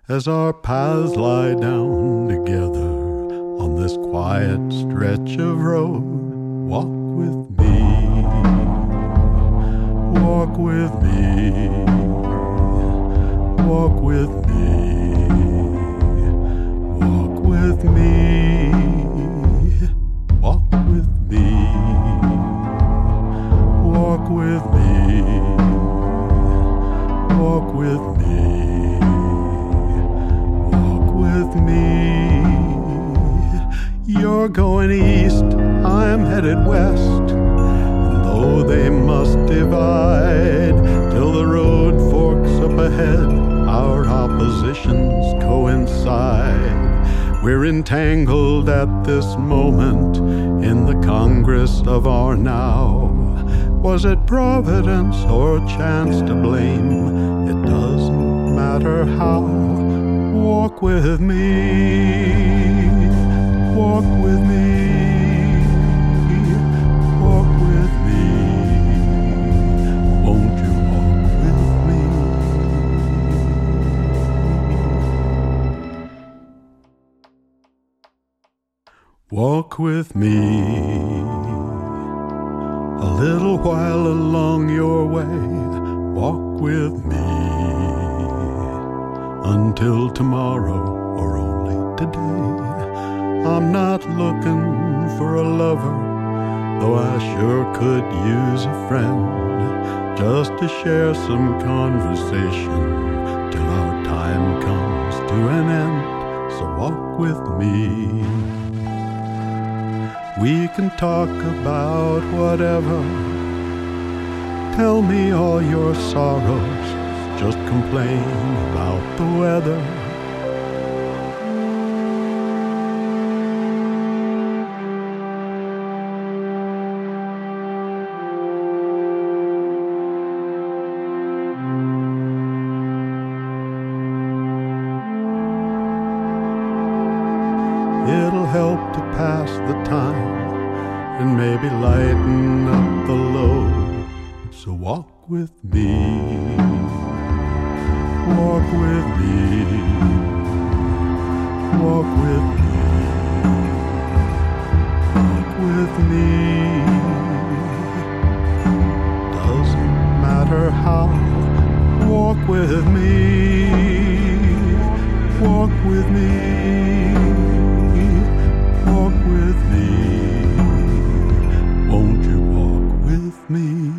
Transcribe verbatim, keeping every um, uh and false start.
as our paths lie down together on this quiet stretch of road. Walk with me, walk with me, walk with me, walk with me, walk with me, walk with me, walk with me, walk with me. You're going east, I'm headed west, and though they must divide till the road forks up ahead, our oppositions coincide. We're entangled at this moment in the Congress of our now. Was it providence or chance to blame? It doesn't matter how. Walk with me, walk with me, walk with me. Won't you walk with me? Walk with me a little while along your way. Walk with me until tomorrow or only today. I'm not looking for a lover, though I sure could use a friend, just to share some conversation till our time comes to an end. So walk with me. We can talk about whatever. Tell me all your sorrows, just complain about the weather. It'll help to pass the time and maybe lighten up the load. So walk with me, walk with me, walk with me, walk with me. Doesn't matter how. Walk with me, walk with me, walk with me. Won't you walk with me?